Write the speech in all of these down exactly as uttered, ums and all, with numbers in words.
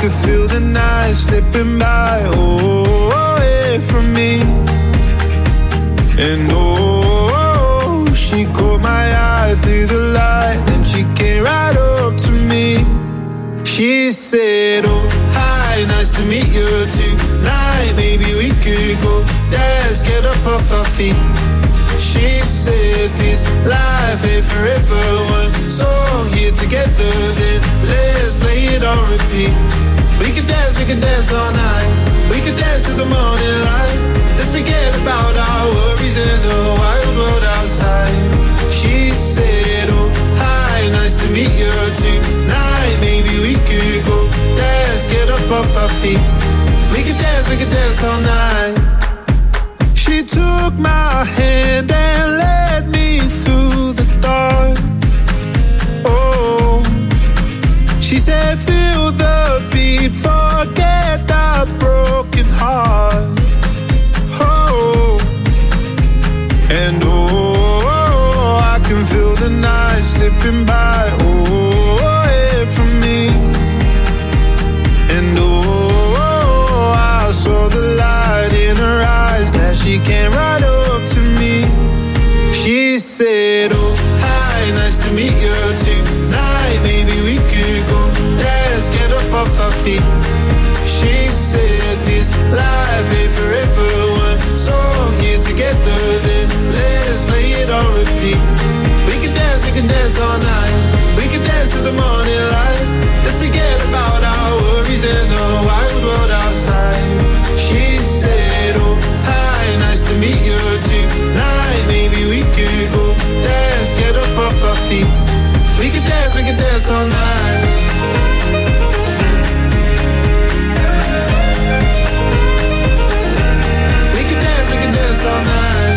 could feel the night slipping by, oh, away from me. And oh, she caught my eye through the light, and she came right up to me. She said, oh, hi, nice to meet you tonight. Maybe we could go dance, get up off our feet. She said this life ain't forever, one song here together, then let's play it on repeat. We could dance, we could dance all night, we could dance till the morning light. Let's forget about our worries in the wild world outside. She said, oh, hi, nice to meet you tonight. Maybe we could go dance, get up off our feet. We could dance, we could dance all night. She took my hand and led me through the dark. Oh, she said, feel the beat, forget our broken heart. Oh, and oh, I can feel the night slipping by, oh, away from me. And oh, I saw the light in her eyes, glad she came right up to me. She said, oh, hi, nice to meet you tonight. Maybe we could go dance, get up off our feet. She said this life ain't forever, one song here together, then let's play it on repeat. We can dance, we can dance all night, we can dance till the morning light. Let's forget about our worries and the wild world outside. She said, oh, hi, nice to meet you tonight. Maybe we could go dance, get up off our feet. We can dance, we can dance all night. All night.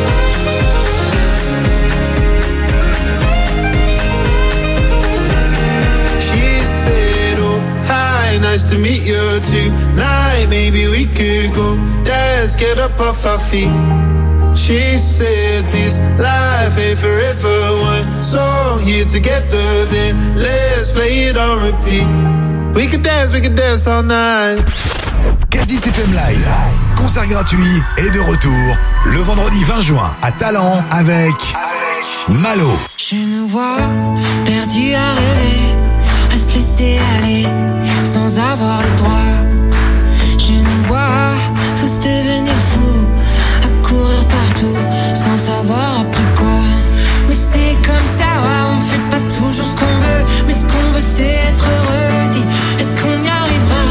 She said, oh, hi, nice to meet you tonight. Maybe we could go dance, get up off our feet. She said this life ain't forever, one song here together, then let's play it on repeat. We could dance, we could dance all night. Cassis F M Live, concert gratuit est de retour le vendredi vingt juin à Talent avec Malo. Je nous vois perdus à rêver, à se laisser aller sans avoir le droit. Je nous vois tous devenir fous, à courir partout sans savoir après quoi. Mais c'est comme ça, ouais, on fait pas toujours ce qu'on veut, mais ce qu'on veut c'est être heureux. Dis, est-ce qu'on y arrivera?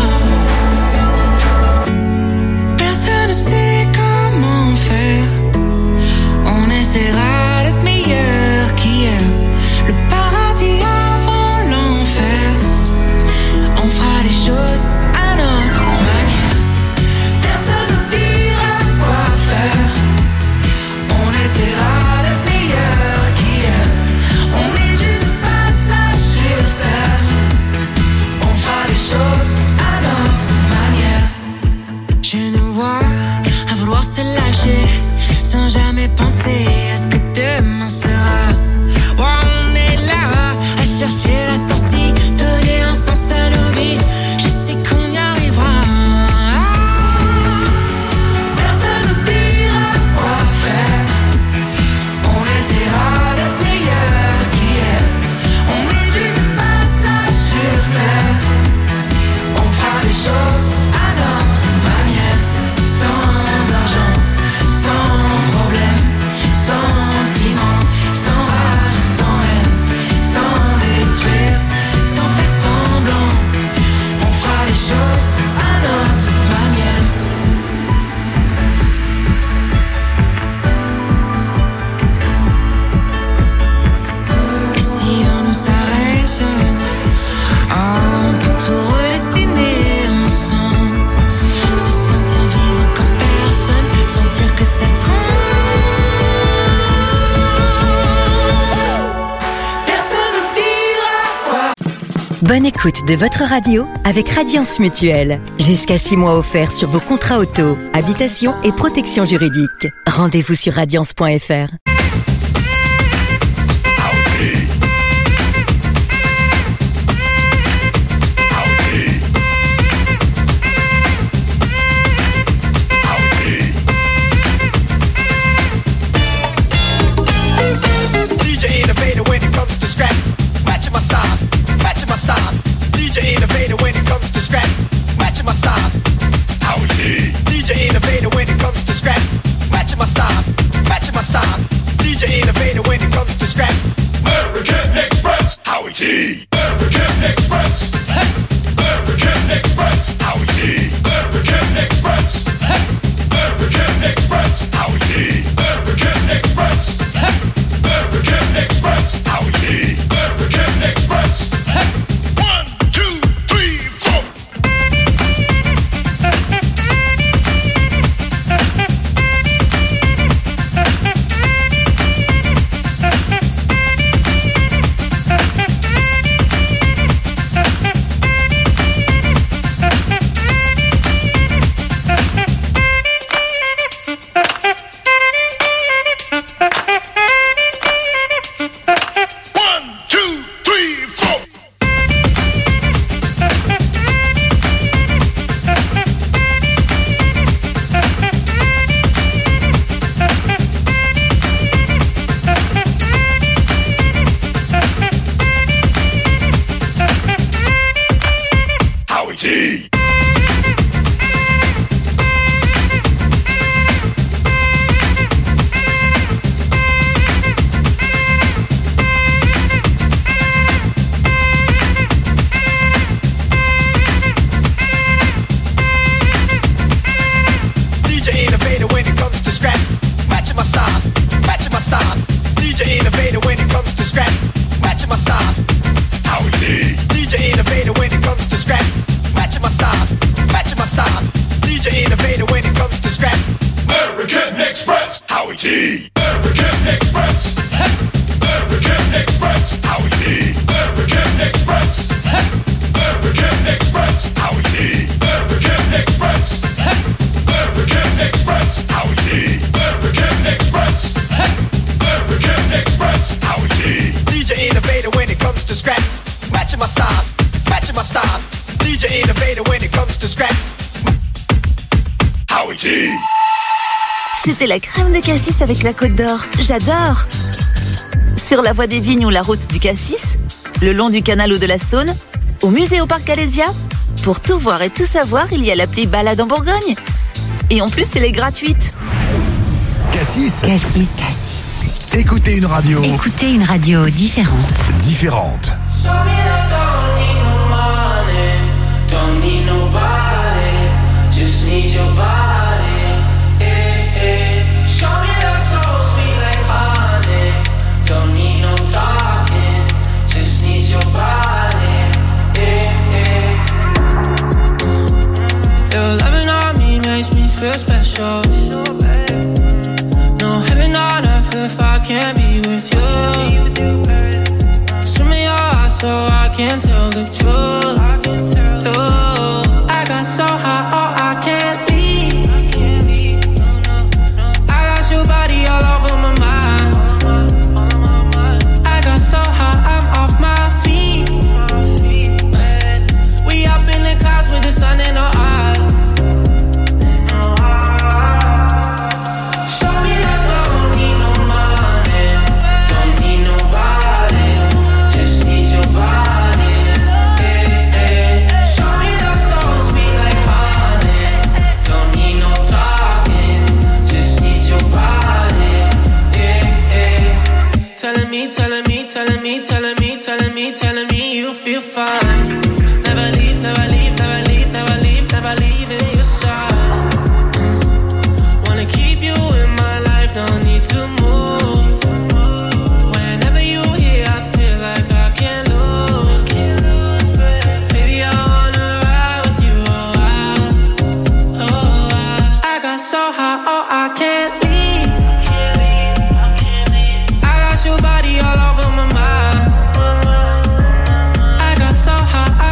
Personne ne sait comment faire. On essaiera le meilleur qui est le paradis avant l'enfer. On fera les choses à notre manière. Personne ne dira quoi faire. On essaiera le meilleur qui est. On est juste de passage sur terre. On fera les choses à notre manière. Je nous vois à vouloir se lâcher sans jamais penser à ce que demain sera. Ouais, on est là à chercher la sortie, donner un sens à nos vies. Je sais qu'on y arrivera. Personne ne dira quoi faire. On essaiera le meilleur qui est. On est juste de passage sur terre. On fera les choses à notre manière, sans argent, sans problème, sentiment, sans rage, sans haine, sans détruire, sans faire semblant. On fera les choses à notre manière. Et si on nous s'arrête, oh, on peut tout redessiner ensemble. Se sentir vivre comme personne, sentir que ça traîne. Personne ne dira quoi. Bonne écoute de votre radio avec Radiance Mutuelle. Jusqu'à six mois offerts sur vos contrats auto, habitation et protection juridique. Rendez-vous sur radiance point f r. innovator when it comes to scrap, matching my style. Howie D. D J innovator when it comes to scrap, matching my style, matching my style. D J innovator when it comes to scrap. American Express. Howie D. American Express. American Express. Howie D. American Express. American Express. Howie D. American Express. American Express. Howie D. American Express. One, two, three, four. C'était la crème de cassis avec la Côte d'Or. J'adore. Sur la voie des Vignes ou la route du Cassis, le long du canal ou de la Saône, au musée au parc Alésia. Pour tout voir et tout savoir, il y a l'appli Balade en Bourgogne. Et en plus, elle est gratuite. Cassis. Cassis. Cassis. Écoutez une radio. Écoutez une radio différente. Différente. Feel special. No heaven on earth if I can't be with you. Swim in your eyes so I can tell the truth. Ooh, I got so high, oh I can't leave. I got your body all over my mind. I got so high, I'm off my feet. We up in the clouds with the sun in our eyes. Telling me, telling me, telling me, telling me, telling me you feel fine. Never leave, never leave, never leave, never leave, never leave in your side. Wanna keep you in my life, don't need to move. Whenever you here, I feel like I can't lose. Baby, I wanna ride with you, oh I, oh I. I got so high, oh I can't leave. Your body all over my mind. I got so high.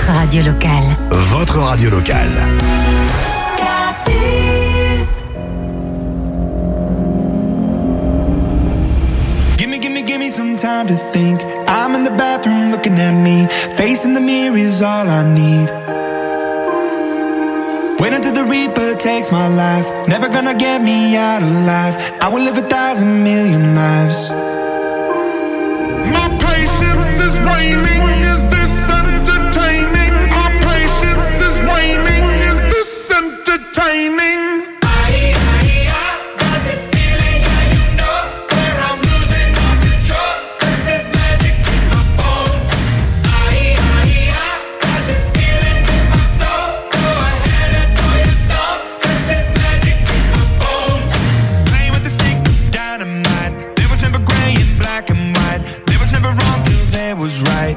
votre radio locale. Votre radio locale. Cassis. Gimme, gimme, gimme some time to think. I'm in the bathroom looking at me. Facing the mirror is all I need. Wait until the Reaper takes my life. Never gonna get me out alive. I will live a thousand million lives. My patience is waning. Is this entertaining? My patience is waning. Is this entertaining? Was right.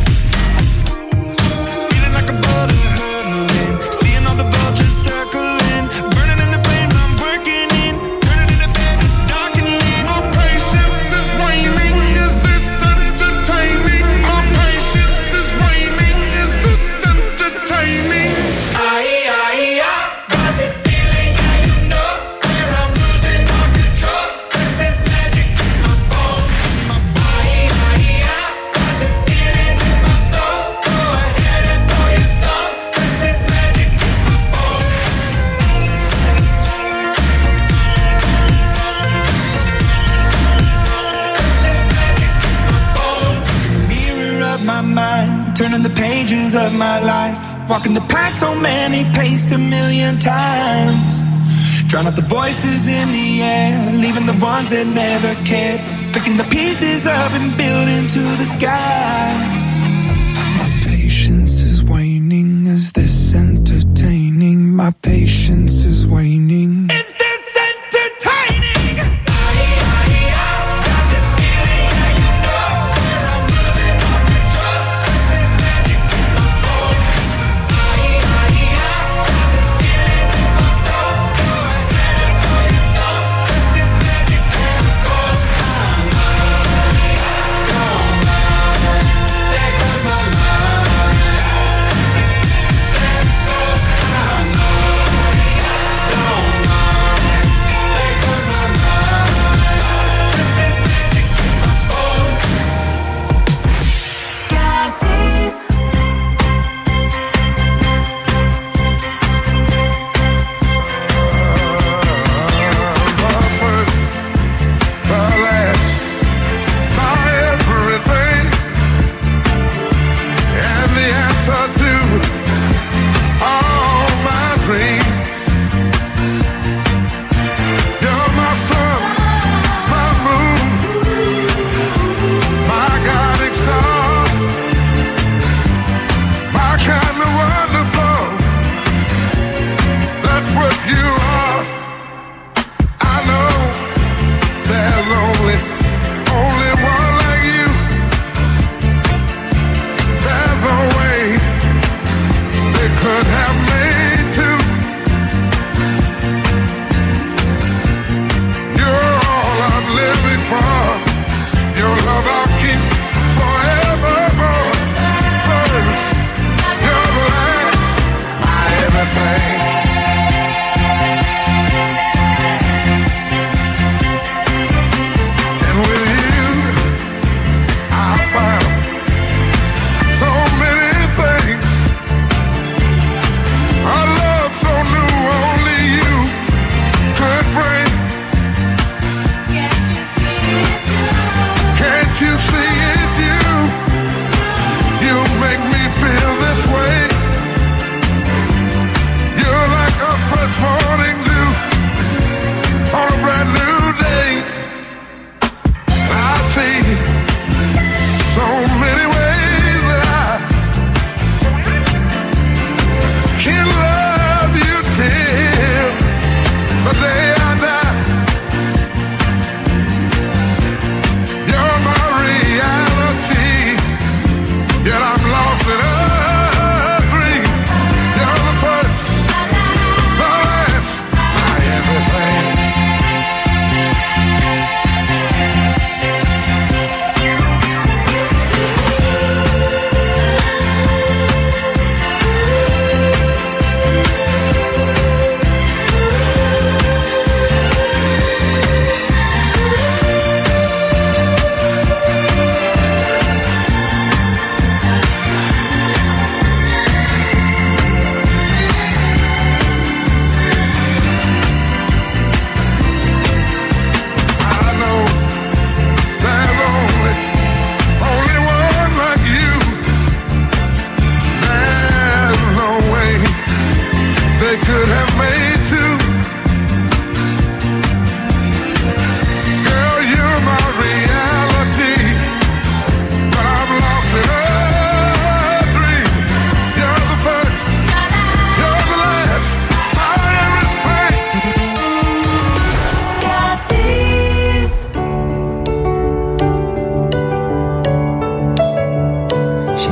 Feeling like a boulder hurtling, seeing all the vultures circling, burning in the flames I'm working in, turning in the bed it's darkening. My patience is waning. Is this entertaining? My patience is waning. Is this entertaining? Aye, aye, aye. Got this feeling, yeah, you know, where I'm losing all control. There's this magic in my bones. Aye, aye, aye. My mind, turning the pages of my life, walking the path so many paced a million times, drown out the voices in the air, leaving the ones that never cared, picking the pieces up and building to the sky. My patience is waning. Is this entertaining? My patience is waning. Is this entertaining? Don't mind.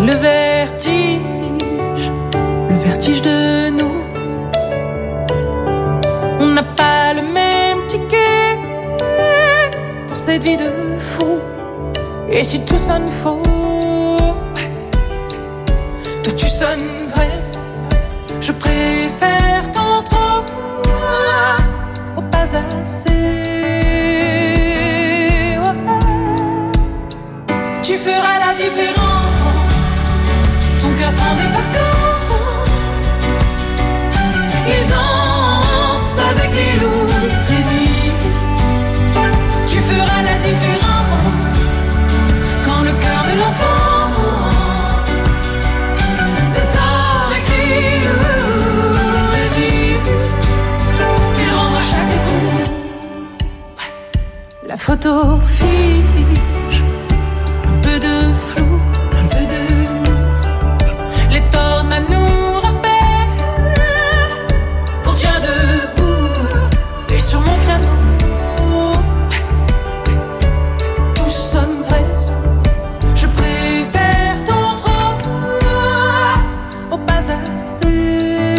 le vertige, le vertige de nous. On n'a pas le même ticket pour cette vie de fou. Et si tout sonne faux, toi tu sonnes vrai. Je préfère tant trop au pas assez. Tu feras la différence. Ton cœur prend des vacances. Il danse avec les loups, résiste. Tu feras la différence. Quand le cœur de l'enfant c'est avec qui résiste. Il rendra chaque coup. La photo fige. Un peu de flou, un peu de nous. Les tornades nous rappellent qu'on tient debout. Et sur mon piano tout sonne vrai. Je préfère ton trop au pas assez.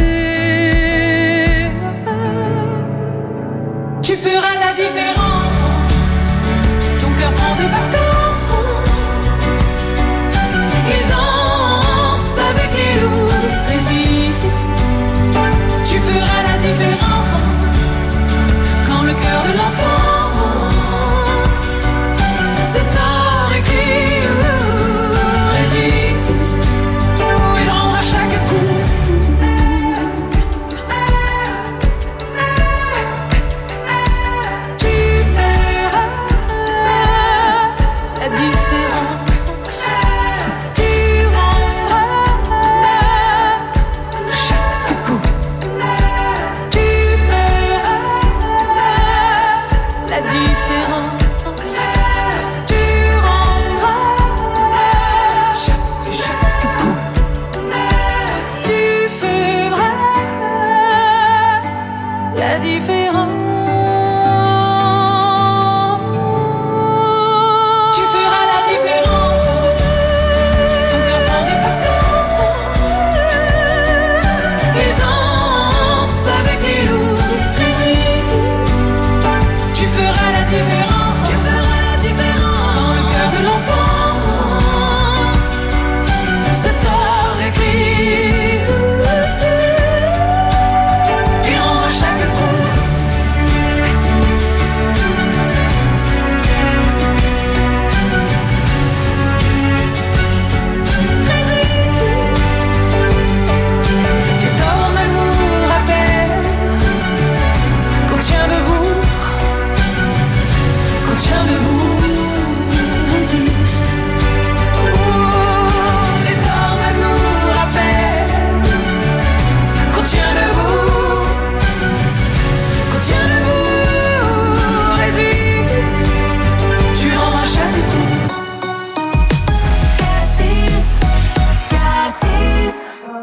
Tu feras la différence. Ton cœur prend des vacances. Il danse avec les loups, résiste. Tu feras la différence. Quand le cœur de l'enfant c'est avec qui résiste. Il rendra chaque coup. Tu verras la différence. Tu rendras chaque coup. Tu verras la différence. Tu rendras chaque, chaque coup. Tu feras la différence. Tu feras la différence. Ton cœur prend des vacances. Il danse avec les loups, résiste. Tu feras la différence. Tu feras la différence. Quand le cœur de l'enfant c'est avec lui. Il rendra chaque coup. Les tornades nous rappellent qu'on tient debout, qu'on tient debout, résiste. Oh, les tornades nous rappellent qu'on tient debout, qu'on tient debout, résiste. Tu rendras chaque coup. Cassis, Cassis.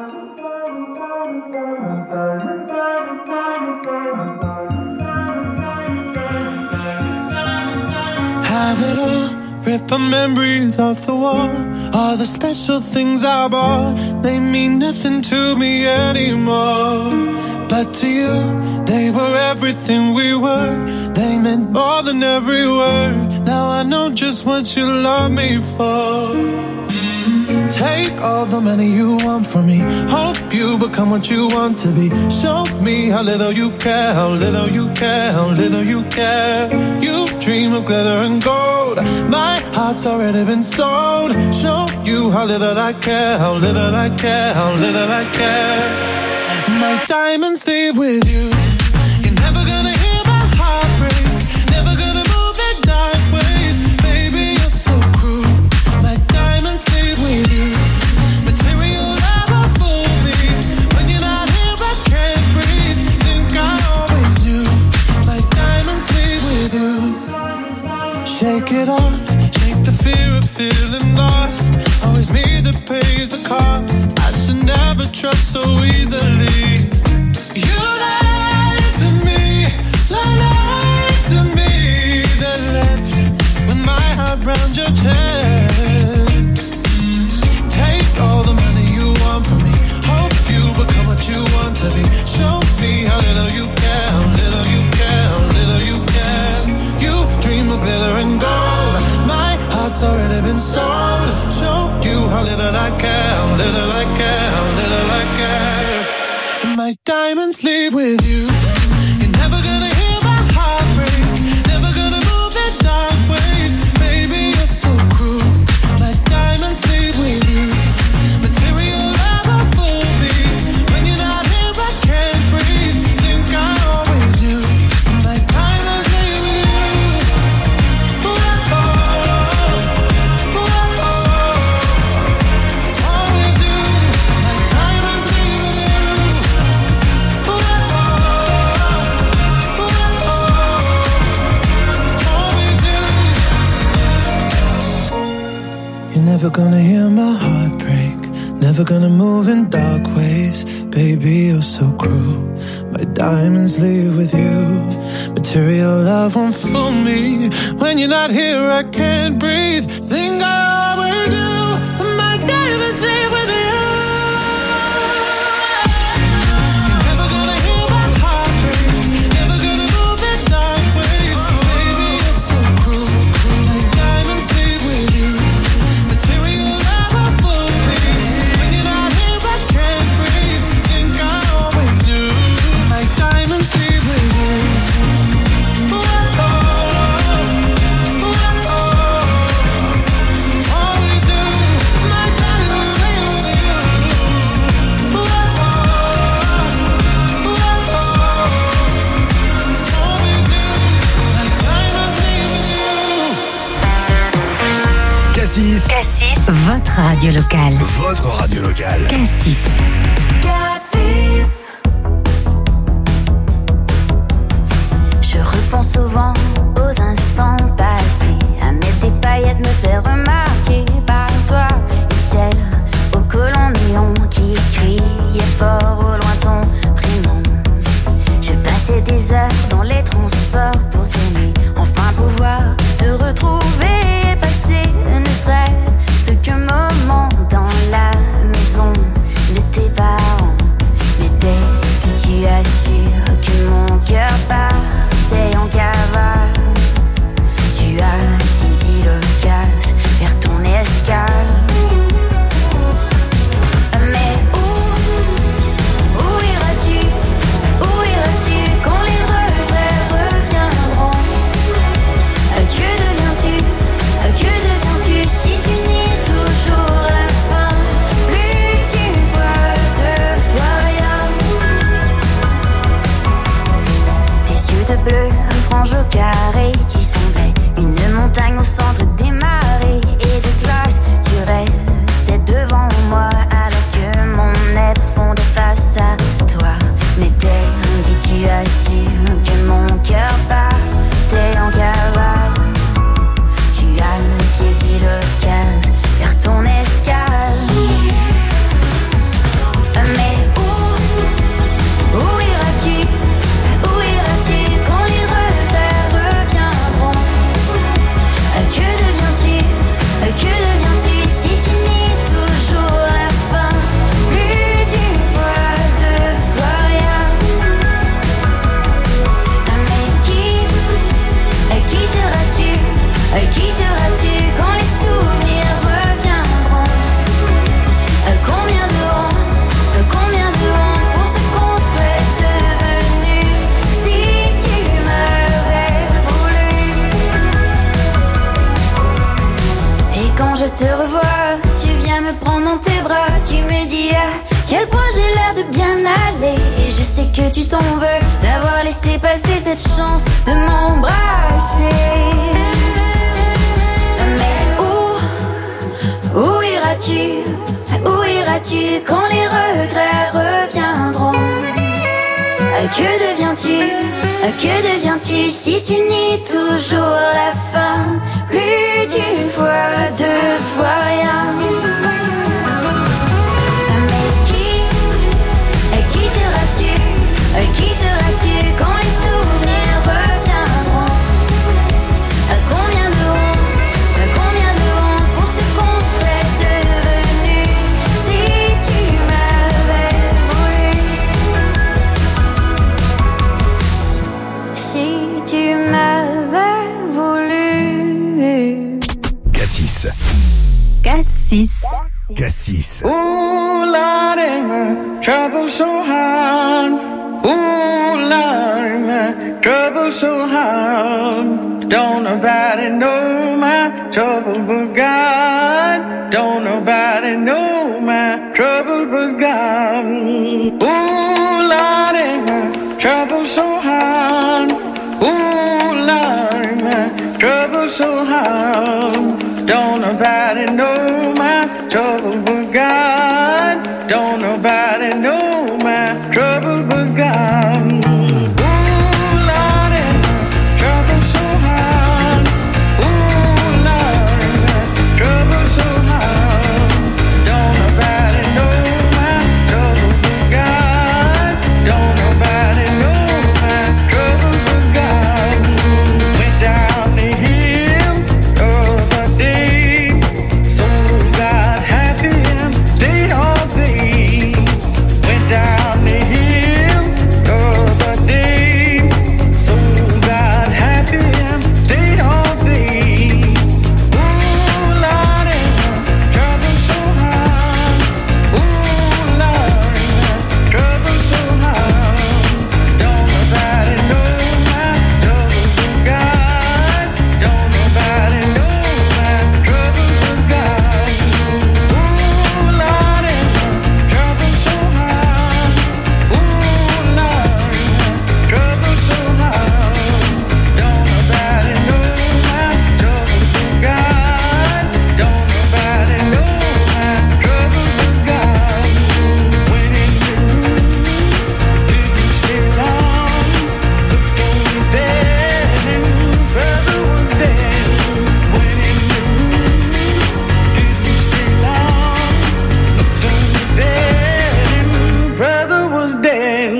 Have it all, rip our memories off the wall. All the special things I bought, they mean nothing to me anymore. But to you, they were everything we were. They meant more than every word. Now I know just what you love me for. Take all the money you want from me. Hope you become what you want to be. Show me how little you care, how little you care, how little you care. You dream of glitter and gold. My heart's already been sold. Show you how little I care, how little I care, how little I care. My diamonds leave with you. You're never gonna hear my heart break. Never gonna move in dark ways. Baby, you're so cruel. My diamonds leave with you. Material never fool me. When you're not here, I can't breathe. Think I always knew. My diamonds leave with you. Shake it off. Shake the fear of feeling lost. Always me that pays the cost. I should never trust so easily. You lied to me, lied to me. Then left with my heart round your chest. Take how little I care, how little I care, how little I care. And my diamonds leave with you. You're never gonna hear my heart break, never gonna move in dark ways. Baby, you're so cruel. My diamonds leave with you. Material never fool me. When you're not here, I can't breathe. Think I always knew. My diamonds leave with you. Ooh, oh, ooh, oh, always knew. My diamonds leave with you. Ooh, oh, ooh, always knew. You're never gonna hear my heart break, never gonna move in dark ways. Baby, you're so cruel. My diamonds leave with you. Material love won't fool me. When you're not here, I can't breathe. Think I always do. My diamonds leave with you. You're never gonna hear my heart break, never gonna move in dark ways. Baby, you're so cruel. My diamonds leave with you. Material love won't fool me. When you're not here, I can't breathe. Think I always knew. My diamonds leave with you. Ooh, oh, ooh, oh, always knew. My diamonds leave with you. Ooh, oh, ooh, always knew. My diamonds leave with you. Cassis, Cassis, votre radio locale. votre radio locale. Cassis. Cassis. Je repense souvent aux instants passés, à mettre des paillettes, me faire remarquer par toi. Et celle au collant néon qui criait fort au loin ton prénom. Je passais des heures dans les transports pour t'aimer, enfin pouvoir te retrouver et passer ne serait-ce qu'un moment dans la maison de tes parents. Mais dès que tu assures que mon cœur partait en cavale, tu as saisi l'occasion vers ton escale. Mais où, où iras-tu, où iras-tu quand les regrets reviendront? Que deviens-tu, que deviens-tu si tu nies toujours la fin? Plus qu'une fois, deux fois rien. Tes yeux de bleu, frange au carré, tu semblais une montagne au centre des marées et de glace. Tu restais devant moi alors que mon être fondait face à toi. Mais dès que tu assures que mon cœur partait en cavale, tu as saisi l'occasion vers ton escale. Mais où, où iras-tu, où iras-tu quand les regrets reviendront? Que deviens-tu, que deviens-tu si tu nies toujours la fin? Plus d'une fois, deux fois rien. Mais qui, qui seras-tu, qui seras-tu quand les souvenirs reviendront? Combien de honte, combien de honte pour ce qu'on serait devenu si tu m'avais voulu. Et quand je te revois, tu viens me prendre dans tes bras, tu me dis à quel point j'ai l'air de bien aller. Et je sais que tu t'en veux d'avoir laissé passer cette chance de m'embrasser. Mais où, où iras-tu, où iras-tu quand les regrets reviendront? Que deviens-tu, que deviens-tu si tu nies toujours la fin? Plus d'une fois, deux fois rien. Mais qui, qui seras-tu, qui seras-tu quand les souvenirs reviendront? Combien de honte, combien de honte pour ce qu'on serait devenu si tu m'avais voulu. Si tu m'avais voulu. Cassis. Cassis. Cassis. Ooh, Lordy, my trouble so hard. Ooh, Lordy, my trouble so hard. Don't nobody know my trouble but God. Don't nobody know my trouble but God. Ooh, Lordy, my trouble so hard. Ooh, Lordy, my trouble so hard. Don't nobody know my trouble but God. Don't nobody know my trouble but God. Ooh, Lordy, my trouble so hard. Ooh, Lordy, my trouble so hard. Don't nobody know my trouble but God. Don't nobody know my trouble but God. Went down the hill the other day, so got happy and stayed all day. Went down the hill the other day, so got happy and stayed all day. Ooh, Lordy, my trouble so hard. Ooh, Lordy, my trouble so hard. Don't nobody know my trouble but God. Don't nobody know my trouble but God. Ooh, Lordy, my trouble so hard. Ooh, Lordy, my trouble so hard. Don't nobody know my trouble but God. Don't nobody know my trouble but God. When in the room, didn't stay long. Looked on the bed and brother was dead. When in the room, didn't stay long. Looked on the bed and brother was dead.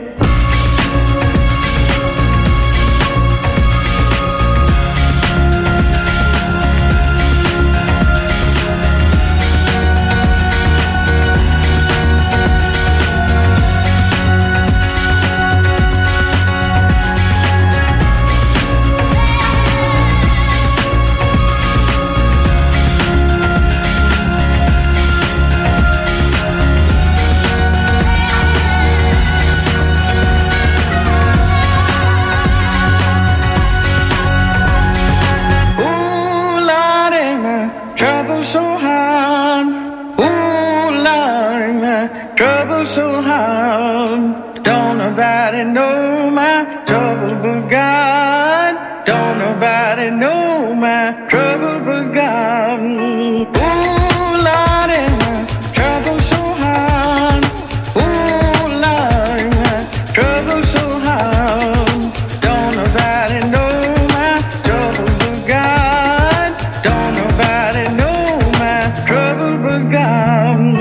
Ooh, Lordy, my trouble so hard. Ooh, Lordy, my trouble so hard. Don't nobody know my trouble but God. Don't nobody know my trouble but God. Ooh, Lordy, my trouble so hard. Ooh, Lordy, my trouble so hard. Don't nobody know my trouble but God. Don't nobody know my trouble but God. Ooh,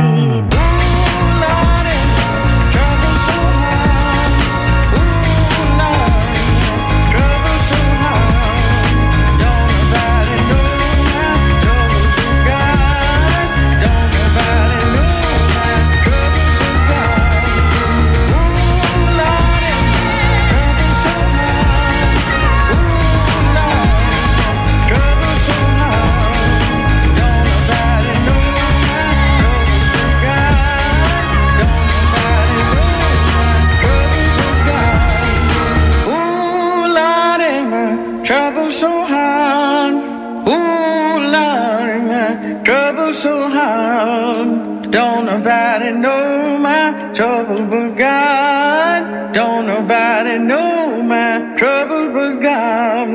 Lordy, my trouble so hard. Ooh, Lordy, my trouble so hard. Don't nobody know my trouble but God. Don't nobody know my trouble but God. Ooh, Lordy, my trouble so hard. Ooh, Lordy, my trouble so hard. Don't nobody know my trouble but God. Don't nobody know my trouble but God. Ooh, Lordy, my trouble so hard. Ooh, Lordy, my trouble so hard. Don't nobody know my trouble but God. Don't nobody know my trouble but God.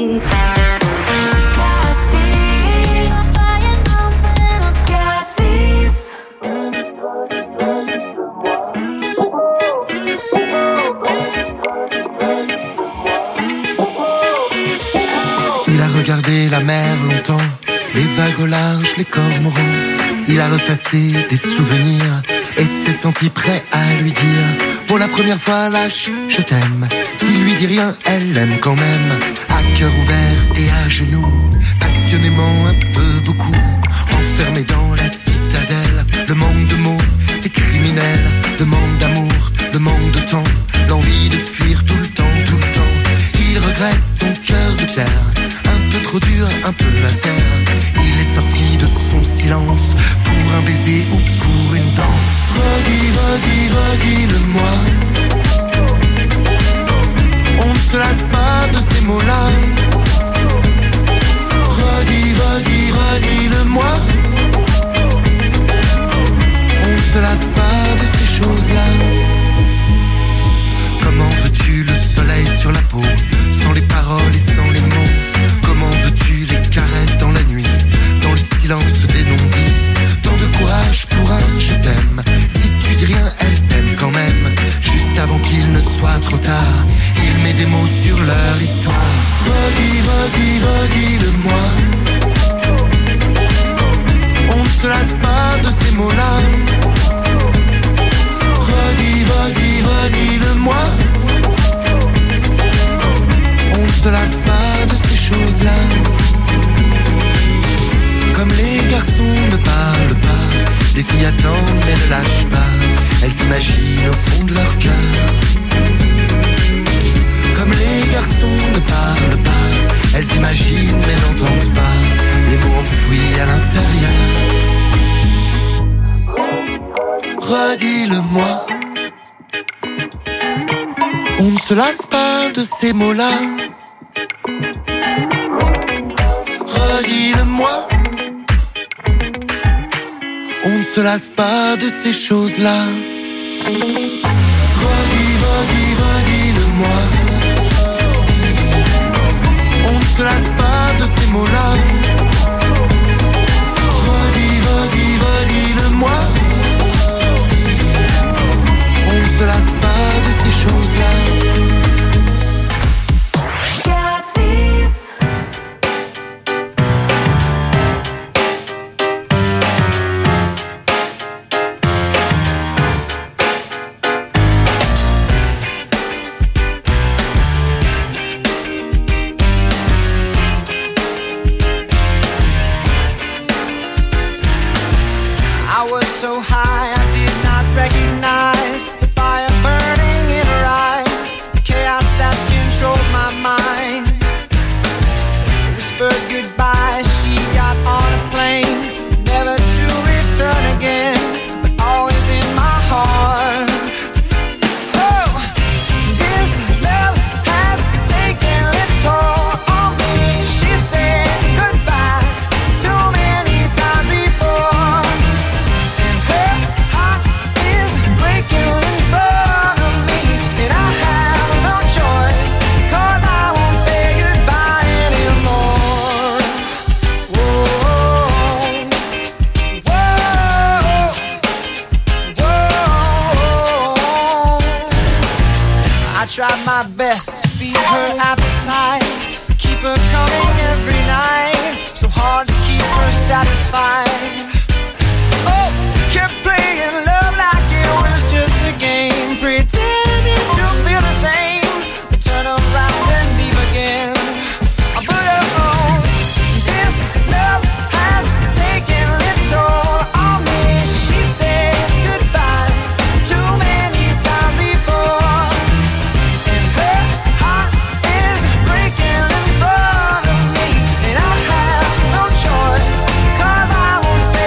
Il a regardé la mer longtemps, les vagues au large, les cormorans. Il a ressassé des souvenirs et s'est senti prêt à lui dire pour la première fois lâche, je t'aime. S'il lui dit rien, elle l'aime quand même. À cœur ouvert et à genoux, passionnément un peu beaucoup. Enfermé dans la citadelle, le manque de mots, c'est criminel. Le manque d'amour, le manque de temps, l'envie de fuir tout le temps, tout le temps. Il regrette son cœur de pierre, un peu trop dur, un peu à terre. Il est sorti envie de son silence, pour un baiser ou pour une danse. Redis, redis, redis-le-moi. On ne se lasse pas de ces mots-là. Redis, redis, redis-le-moi. On ne se lasse pas de ces choses-là. Comment veux-tu le soleil sur la peau, sans les paroles et sans les mots? Comment veux-tu les caresses dans la nuit, dans le silence des non-dits? Tant de courage pour un je t'aime. Si tu dis rien, elle t'aime quand même. Juste avant qu'il ne soit trop tard, il met des mots sur leur histoire. Redis, redis, redis-le-moi. On ne se lasse pas de ces mots-là. Redis, redis, redis-le-moi. On ne se lasse pas de ces choses-là. Comme les garçons ne parlent pas, les filles attendent mais ne lâchent pas. Elles s'imaginent au fond de leur cœur. Comme les garçons ne parlent pas, elles s'imaginent mais n'entendent pas les mots enfouis à l'intérieur. Redis-le-moi. On ne se lasse pas de ces mots-là. Redis-le-moi. On ne se lasse pas de ces choses-là. Redis, redis, redis-le-moi. On ne se lasse pas de ces mots-là. Redis, redis, redis-le-moi. On ne se lasse pas de ces choses-là. Cause I won't say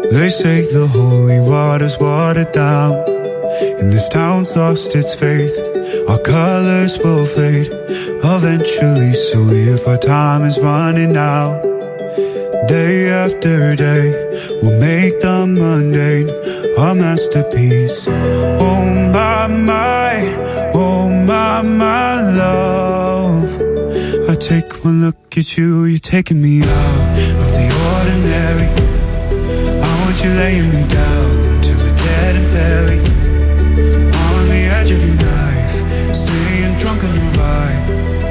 They say the holy water's watered down, and this town's lost its faith. Our colors will fade eventually, so if our time is running out, day after day, we'll make the mundane a masterpiece. Oh my, my, oh my, my love. I take one look at you, you're taking me out of the ordinary. I want you laying me down till we're dead and buried, on the edge of your knife, staying drunk on your vibe.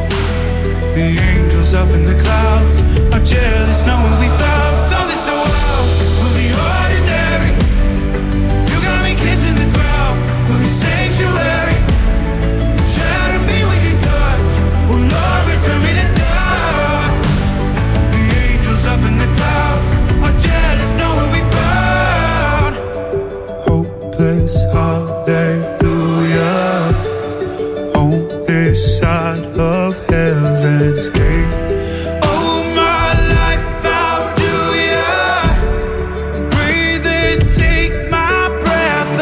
The angels up in the clouds are jealous knowing we found something so out of the ordinary. You got me kissing the ground of your sanctuary. Shadow me with your touch, oh Lord, return me to dust. The angels up in the clouds are jealous knowing we found hopeless hallelujah on this side of heaven's gate. Oh my life, how do ya breathe and take my breath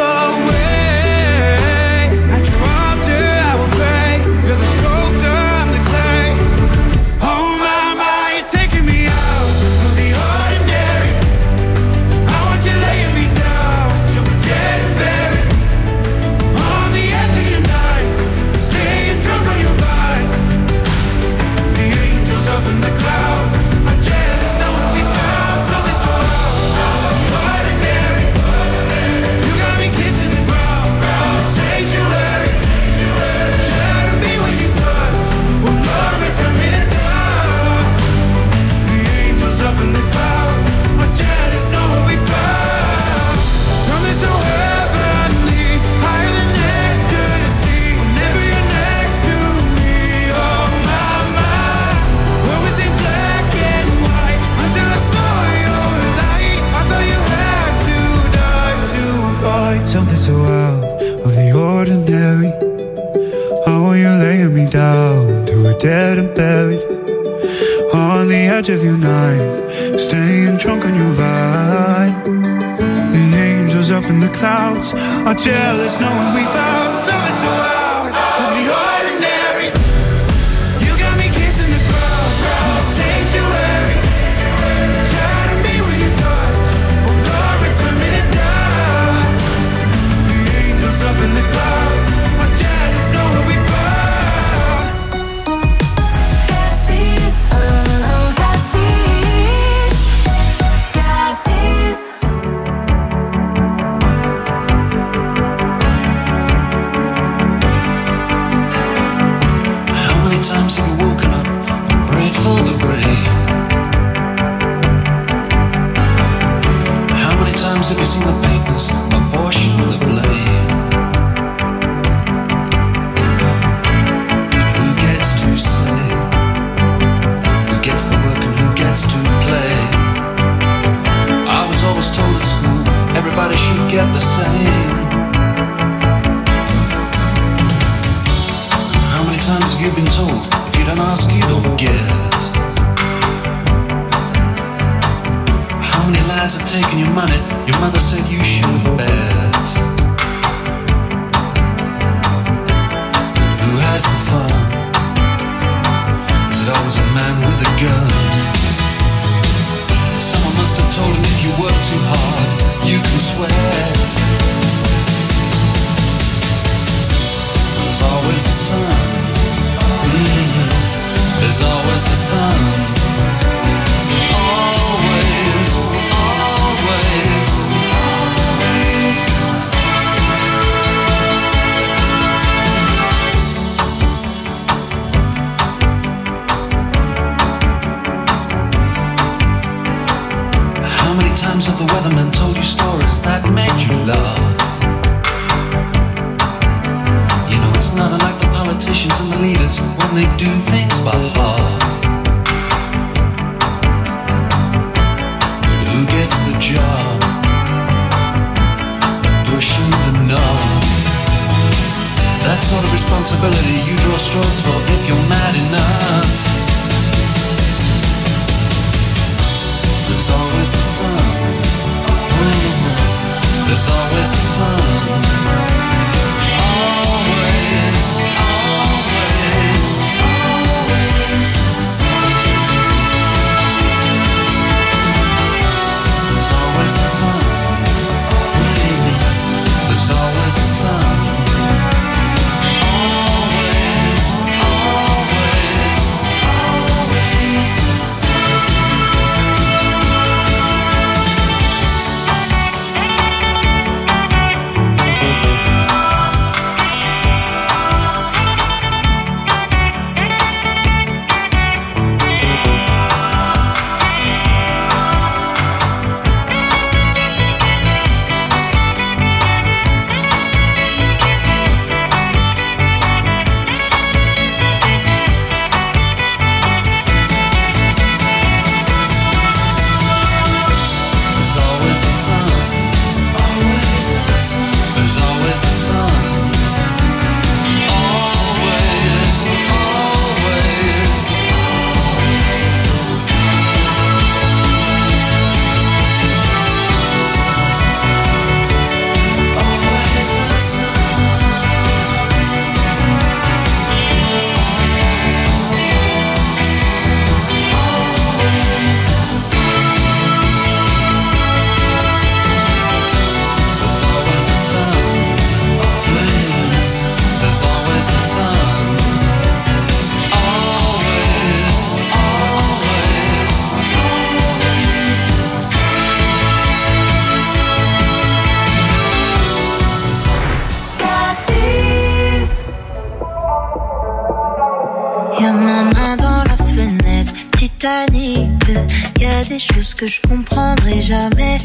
away? At your altar I will pray, you're the sculptor, I'm the clay. Oh my, my, you're taking me out of the ordinary. I want you laying me down till we're dead and buried, on the edge of your knife, staying drunk on your vine. The angels up in the clouds are jealous knowing we found something so out of the ordinary. You got me kissing the ground in the sanctuary. Shadow me when you touch, oh Lord, return me to dust. The angels up in the clouds are jealous knowing we found something so heavenly, higher than ecstasy. Whenever you're next to me, oh my, my. Where was it black and white until I saw your light? I thought you had to die to find something so out of the ordinary. How are you laying me down till we're dead and buried, on the edge of your knife, staying drunk on your vine. The angels up in the clouds are jealous knowing we found something so out of the ordinary. You got me kissing the ground in the sanctuary. Shadow me with your touch, oh Lord, return me to dust. The angels up in the clouds are jealous knowing we found. Cassis, oh Cassis, Cassis. How many times have you woken up and prayed for the rain? How many times have you seen the papers apportion the blame? Who gets to say? Who gets the work and who gets to play? I was always told at school everybody should get the same. How many times have you been told if you don't ask you don't get? How many lies have taken your money? Your mother said you should bet. Who has the fun? Is it always a man with a gun? Someone must have told him if you work too hard, you can sweat. There's always the sun. Mm-hmm. There's always the sun. Always, always, always the sun. How many times have the weatherman told you stories that made you laugh? You know it's not unlike the politicians and the leaders when they do things by half. Who gets the job? Pushing the knob. That sort of responsibility you draw straws for if you're mad enough. There's always the sun. Des choses que je comprendrai jamais,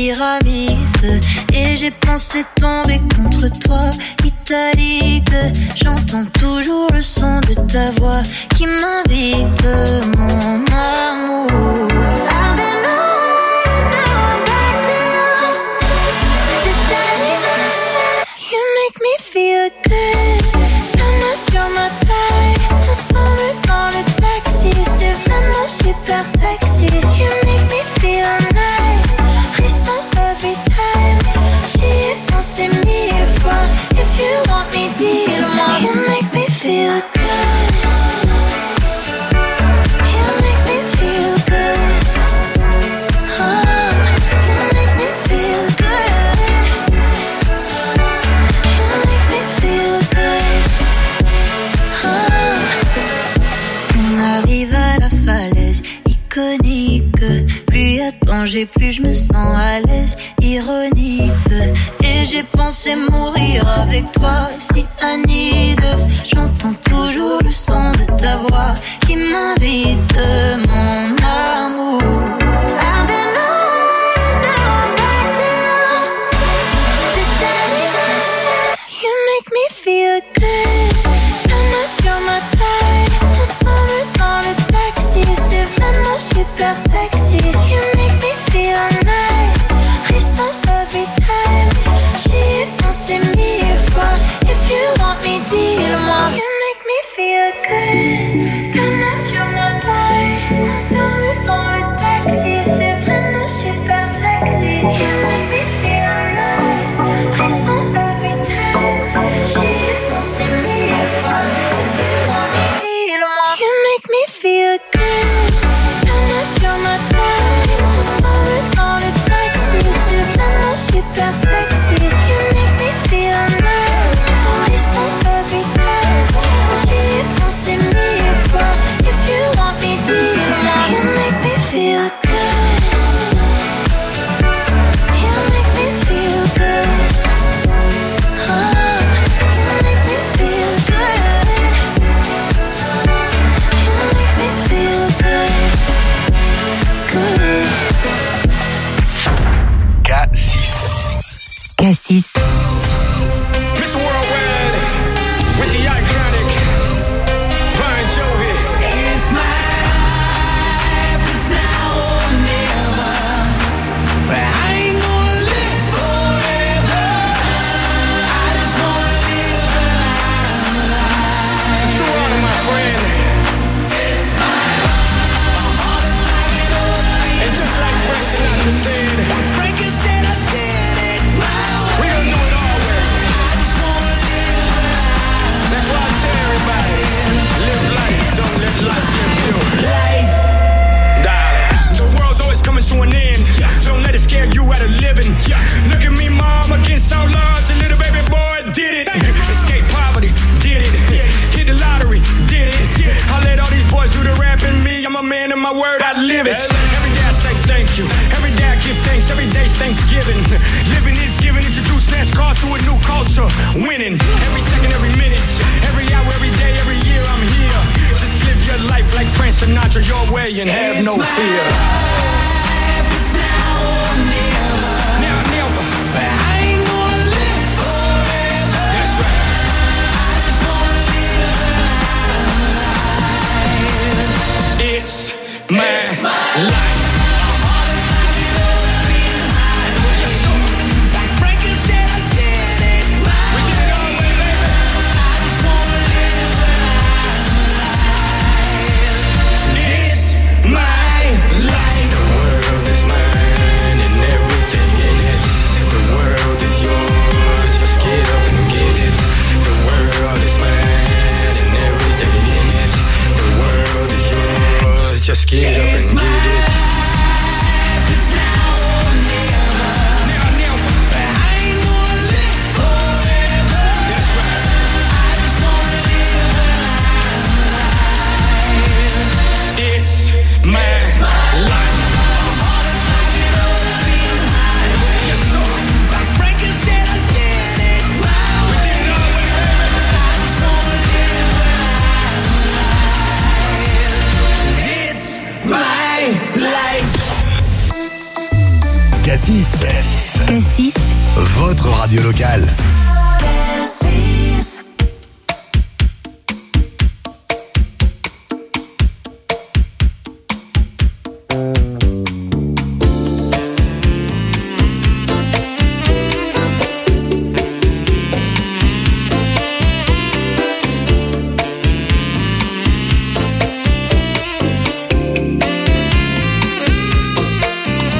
pyramide. Et j'ai pensé tomber contre toi, italique. J'entends toujours le son de ta voix qui m'invite, mon amour. I've been away, now I'm back to you. C'est animal, you make me feel good. La main sur ma taille, ensemble dans le taxi. C'est vraiment super sexy. You make me feel nice, frisson every time. J'y ai pensé mille fois. If you want me, dis-le-moi. You make me feel good. You make me feel good. Oh, you make me feel good. You make me feel good. Oh. On arrive à la falaise iconique. Plus y a danger, plus je me sens à l'aise, ironique. Et j'ai pensé mourir avec toi, si Anide. J'entends toujours le son de ta voix qui m'invite, mon amour. I've been away, now I'm back to you. C'est animal, you make me feel good. La main sur ma taille, ensemble dans le taxi. C'est vraiment super sexy. You make me feel nice, frisson every time. J'y ai pensé mille fois. If you want me, dis-le-moi. You make me feel good. La main sur ma taille, ensemble dans le taxi. C'est vraiment super sexy. You make me feel nice, frisson every time. J'y ai pensé mille fois. If you want me, dis-le-moi. You make me feel good. La main sur ma taille, ensemble dans le taxi. C'est vraiment super sexy. You make me feel nice, frisson every time. J'y ai pensé mille fois. If you want me, dis-le-moi. You make me feel good. You make me feel good. Oh, you make me feel good. You make me feel good. Good. K six. K six. Miss Worldwide with the iconic Brian Jovi. It's my life, it's now or never. But I ain't gonna live forever. I just wanna live a life. It's a true honor, my friend. It's my life. My heart is like an open. And just like Frank Sinatra said, Frank said I did it my way. We gonna do it all living. Look at me, mom, against all odds. A little baby boy did it. Escape poverty, did it. Hit the lottery, did it. I let all these boys do the rap and me. I'm a man of my word, I live it. Every day I say thank you. Every day I give thanks. Every day's Thanksgiving. Living is giving. Introduce NASCAR to a new culture. Winning. Every second, every minute. Every hour, every day, every year I'm here. Just live your life like Frank Sinatra your way and have no fear. It's now or never. Now, never. But I ain't gonna live forever. That's right. I just wanna live a life. It's my, It's my life. life. Just get up and It's get my it. life. It's now or never. Now, never. But I ain't gonna live forever. That's right. I just wanna live a life. It's my, It's my life. Hardest life you ever been highway. Yes, sir. Like Franklin said, I did it my We way. did it our way, baby. I just wanna live a life. It's my life. Cassis, Cassis, votre radio locale. Cassis.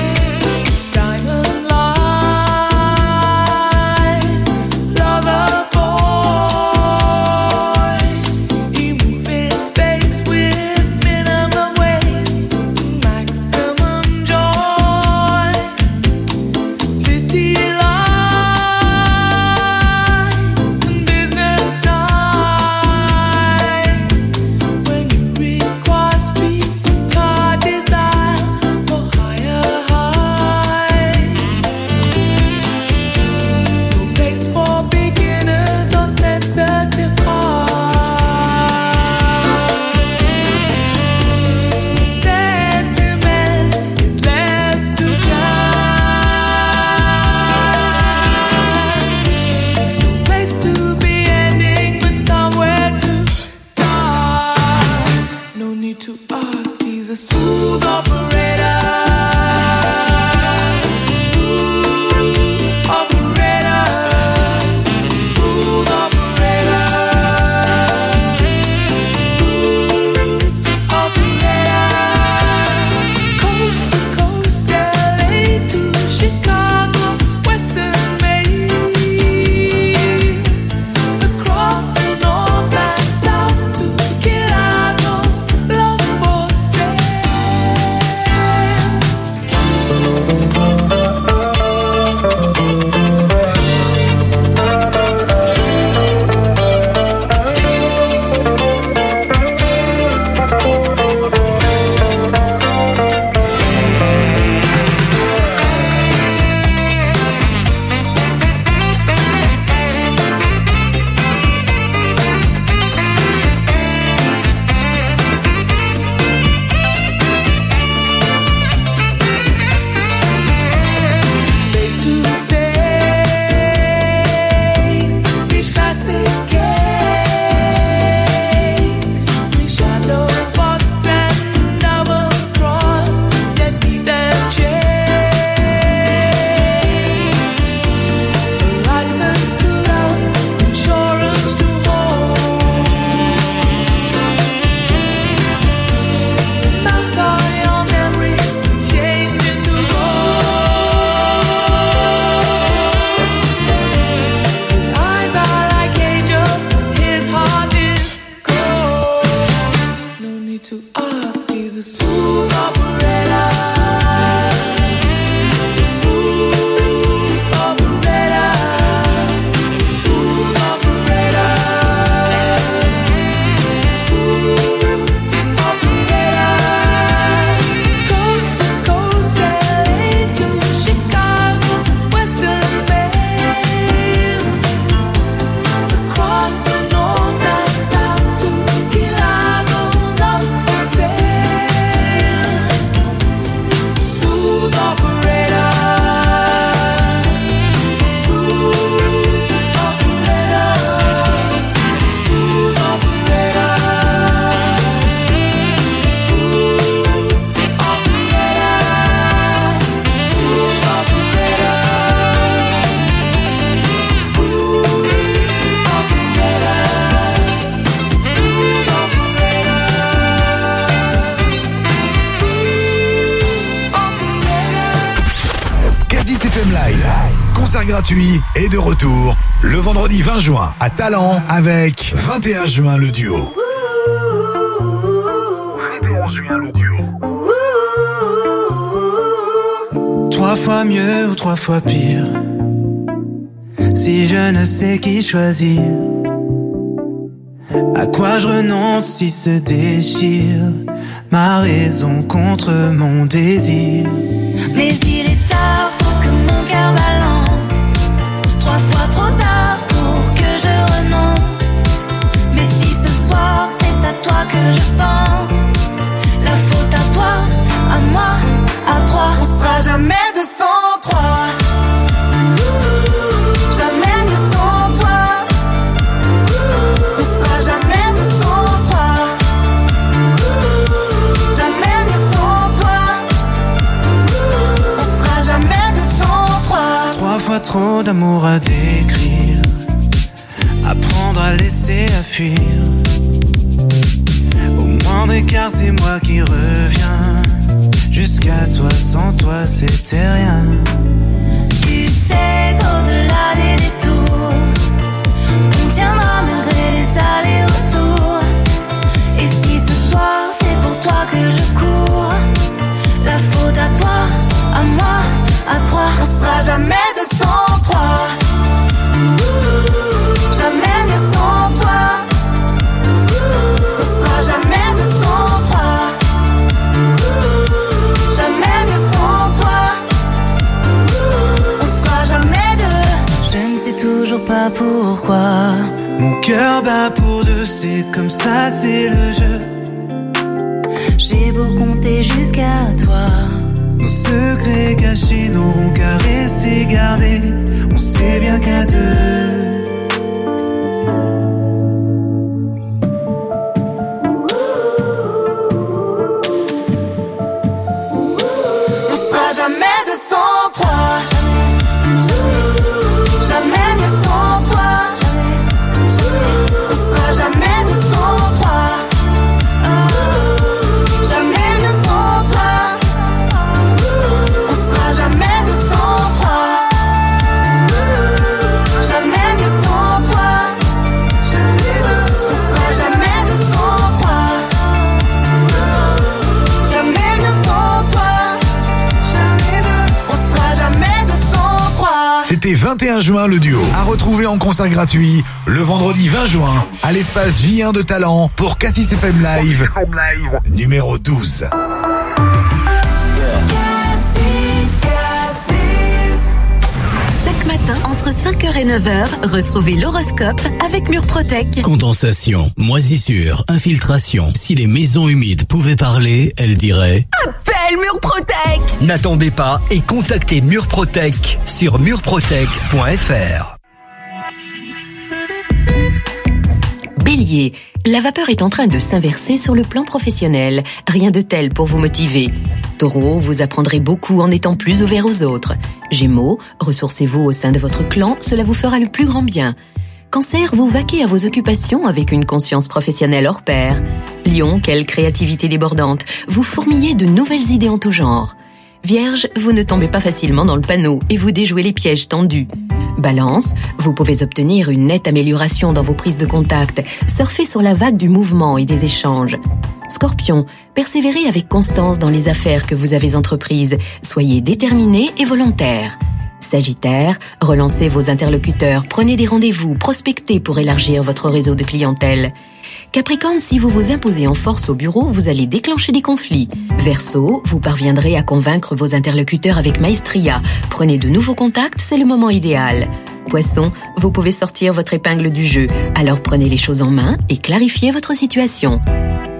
Diamond light, lover Live. Concert gratuit est de retour le vendredi vingt juin à Talent avec vingt et un juin le duo. vingt et un juin le duo. Trois fois mieux ou trois fois pire. Si je ne sais qui choisir, à quoi je renonce si se déchire ma raison contre mon désir. Mais il est tard pour que mon cœur balance. Trois fois trop tard pour que je renonce. Mais si ce soir c'est à toi que je pense, la faute à toi, à moi, à trois. On sera jamais deux sans trois. Jamais mieux sans toi. On sera jamais deux sans trois. Jamais mieux sans toi. On sera jamais deux sans trois. Trois fois trop d'amour à décrire. Apprendre à laisser, à fuir. Au moindre écart, c'est moi qui reviens. Jusqu'à toi, sans toi, c'était rien. Tu sais qu'au-delà des détours, on tiendra malgré les allers-retours. Et si ce soir c'est pour toi que je cours, la faute à toi, à moi, à trois. On sera jamais deux sans trois. Jamais mieux sans toi. On sera jamais deux sans trois. Jamais mieux sans toi. On sera jamais deux. Je ne sais toujours pas pourquoi mon cœur bat pour deux, c'est comme ça, c'est le jeu. j'ai beau compter jusqu'à toi. Nos secrets cachés n'auront qu'à rester gardés. On sait bien qu'à deux. On sera jamais deux sans trois. Jamais mieux sans toi. On sera jamais deux sans trois. Jamais mieux sans toi. On sera jamais deux sans trois. Jamais mieux sans toi. On sera jamais deux sans trois. Jamais mieux sans toi. On sera jamais deux sans trois. C'était vingt et un juin le duo. À retrouver en concert gratuit le vendredi vingt juin à l'espace J un de Talent pour Cassis F M Live, numéro douze. Chaque matin, entre cinq heures et neuf heures, retrouvez l'horoscope avec Murprotec. Condensation, moisissure, infiltration. Si les maisons humides pouvaient parler, elles diraient Appelle Murprotec. N'attendez pas et contactez Murprotec sur murprotec point f r. Bélier, la vapeur est en train de s'inverser sur le plan professionnel. Rien de tel pour vous motiver. Taureau, vous apprendrez beaucoup en étant plus ouvert aux autres. Gémeaux, ressourcez-vous au sein de votre clan, cela vous fera le plus grand bien. Cancer, vous vaquez à vos occupations avec une conscience professionnelle hors pair. Lion, quelle créativité débordante. Vous fourmillez de nouvelles idées en tout genre. Vierge, vous ne tombez pas facilement dans le panneau et vous déjouez les pièges tendus. Balance, vous pouvez obtenir une nette amélioration dans vos prises de contact. Surfez sur la vague du mouvement et des échanges. Scorpion, persévérez avec constance dans les affaires que vous avez entreprises. Soyez déterminé et volontaire. Sagittaire, relancez vos interlocuteurs, prenez des rendez-vous, prospectez pour élargir votre réseau de clientèle. Capricorne, si vous vous imposez en force au bureau, vous allez déclencher des conflits. Verseau, vous parviendrez à convaincre vos interlocuteurs avec maestria. Prenez de nouveaux contacts, c'est le moment idéal. Poisson, vous pouvez sortir votre épingle du jeu. Alors prenez les choses en main et clarifiez votre situation.